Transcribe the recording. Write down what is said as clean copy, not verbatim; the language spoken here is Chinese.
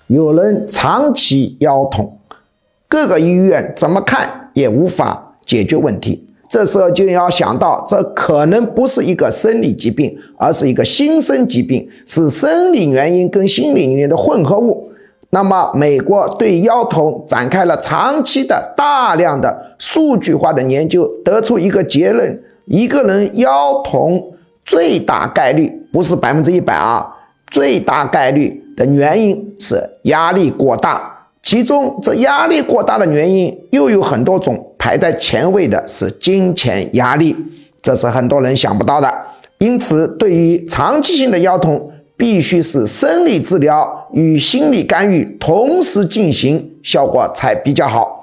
有人长期腰痛，各个医院怎么看也无法解决问题。这时候就要想到，这可能不是一个生理疾病，而是一个新生疾病，是生理原因跟心理原因的混合物。那么美国对腰痛展开了长期的大量的数据化的研究，得出一个结论：一个人腰痛最大概率，不是100%啊，最大概率的原因是压力过大。其中这压力过大的原因又有很多种，排在前位的是金钱压力，这是很多人想不到的。因此对于长期性的腰痛，必须是生理治疗与心理干预同时进行，效果才比较好。